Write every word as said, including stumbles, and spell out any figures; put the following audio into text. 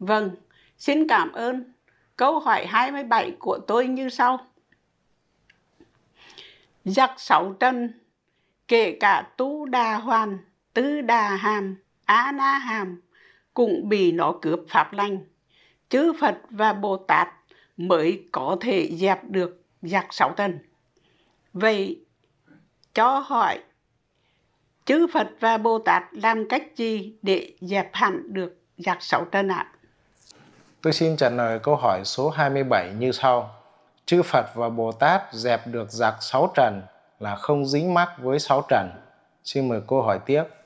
Vâng, xin cảm ơn. Câu hỏi hai mươi bảy của tôi như sau. Giặc sáu trần, kể cả Tu Đà Hoàn, Tư Đà Hàm, A Na Hàm, cũng bị nó cướp pháp lành. Chư Phật và Bồ Tát mới có thể dẹp được giặc sáu trần. Vậy cho hỏi, chư Phật và Bồ Tát làm cách gì để dẹp hẳn được giặc sáu trần ạ? À? Tôi xin trả lời câu hỏi số hai mươi bảy như sau. Chư Phật và Bồ Tát dẹp được giặc sáu trần là không dính mắc với sáu trần. Xin mời cô hỏi tiếp.